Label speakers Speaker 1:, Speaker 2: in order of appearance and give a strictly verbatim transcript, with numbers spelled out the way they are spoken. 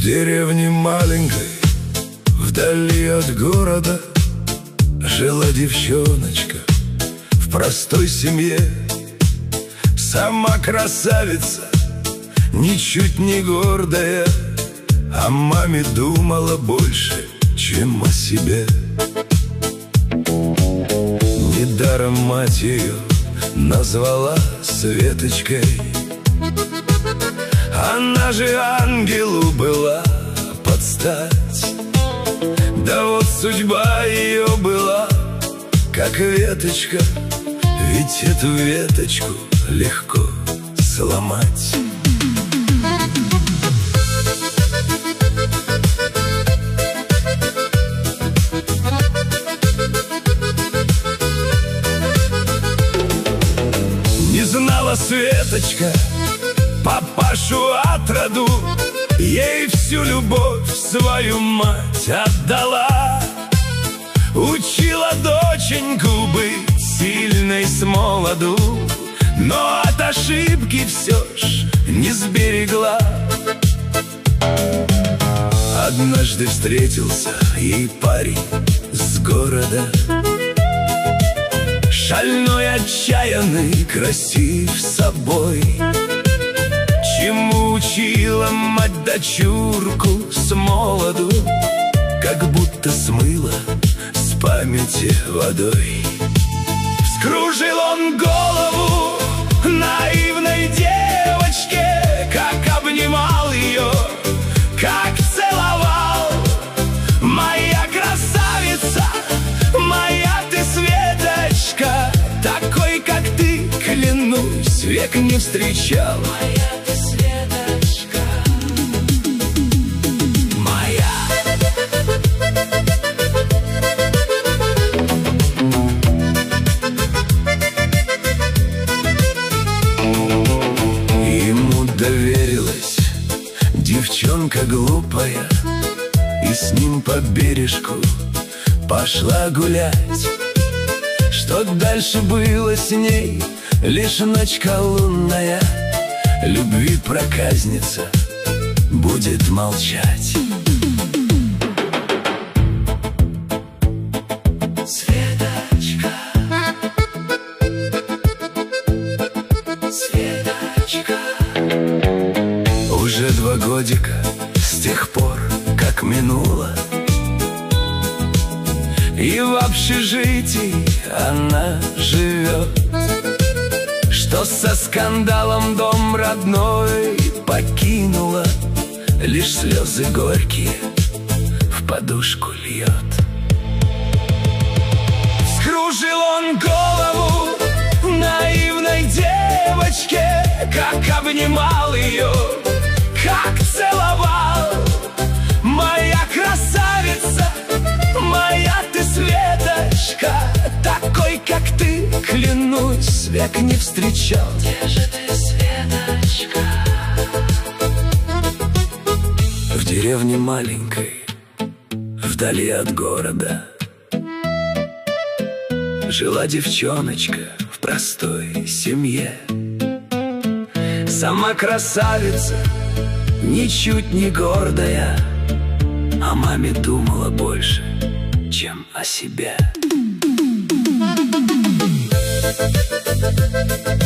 Speaker 1: деревне маленькой, вдали от города, жила девчоночка в простой семье. Сама красавица, ничуть не гордая, о маме думала больше, чем о себе. Недаром мать ее назвала Светочкой. Она же ангелу была под стать. Да вот судьба ее была как веточка, ведь эту веточку легко сломать. Не знала Светочка папашу отроду, ей всю любовь свою мать отдала. Учила доченьку быть сильной с молоду, но от ошибки все ж не сберегла. Однажды встретился ей парень с города, шальной, отчаянный, красив собой. Чему учила мать дочурку с молоду, как будто смыла с памяти водой. Вскружил он голову наивной девочке, как обнимал ее, как целовал. Моя красавица, моя ты Светочка, такой, как ты, клянусь, век не встречал. Моя ты Светочка, моя. Ему доверилась девчонка глупая, и с ним по бережку пошла гулять. Что дальше было с ней, лишь ночка лунная, любви проказница будет молчать. Светочка, Светочка. Уже два годика с тех пор, как минуло, и в общежитии она живет. Что со скандалом дом родной покинула, лишь слезы горькие в подушку льет. Вскружил он голову наивной девочке, как обнимал ее, как целовал. Моя красавица, моя ты Светочка, такой, как ты, клянусь, век не встречал. Где же ты, Светочка? В деревне маленькой, вдали от города, жила девчоночка в простой семье. Сама красавица, ничуть не гордая, о маме думала больше, чем о себе.